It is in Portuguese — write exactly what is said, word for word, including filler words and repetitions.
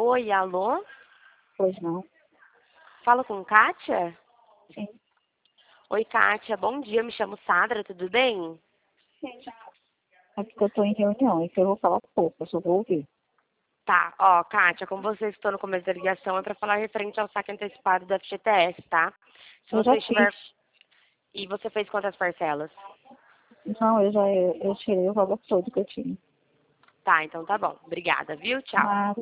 Oi, alô? Pois não. Falo com Kátia? Sim. Oi, Kátia, bom dia, me chamo Sandra, tudo bem? É porque eu estou em reunião, então eu vou falar pouco, eu só vou ouvir. Tá, ó, Kátia, como você estou no começo da ligação, é para falar referente ao saque antecipado do F G T S, tá? Se Eu já você fiz. estiver... E você fez quantas parcelas? Não, eu já eu, eu tirei o valor todo que eu tinha. Tá, então tá bom. Obrigada, viu? Tchau. Mas